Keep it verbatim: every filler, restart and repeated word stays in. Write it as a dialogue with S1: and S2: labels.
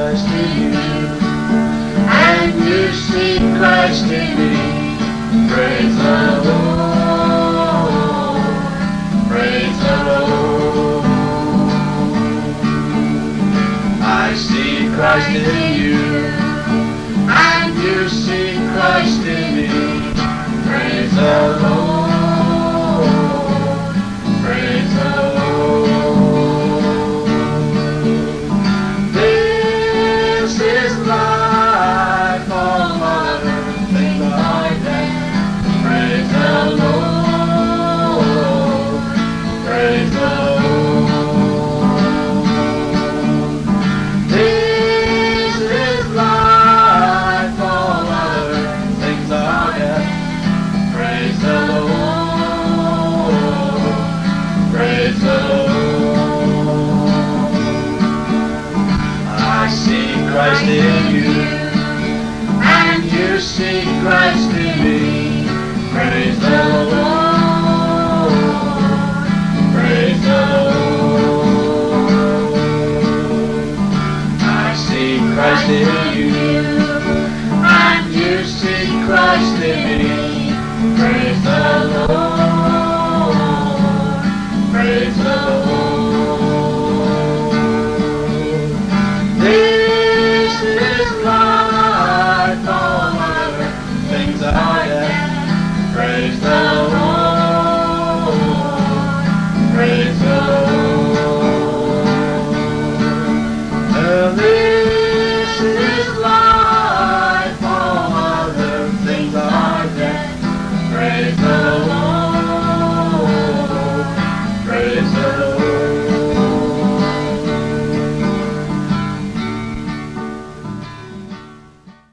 S1: Christ in you, and you see Christ in me. Praise the Lord, praise the Lord. I see Christ in you, and you see Christ in me. Praise the Lord, praise the Lord. This is life, all other things are dead. Praise the Lord, praise the Lord. This is life, all other things are dead. Praise the Lord, praise the Lord. I see Christ in you, and you see Christ in me. Praise the Lord.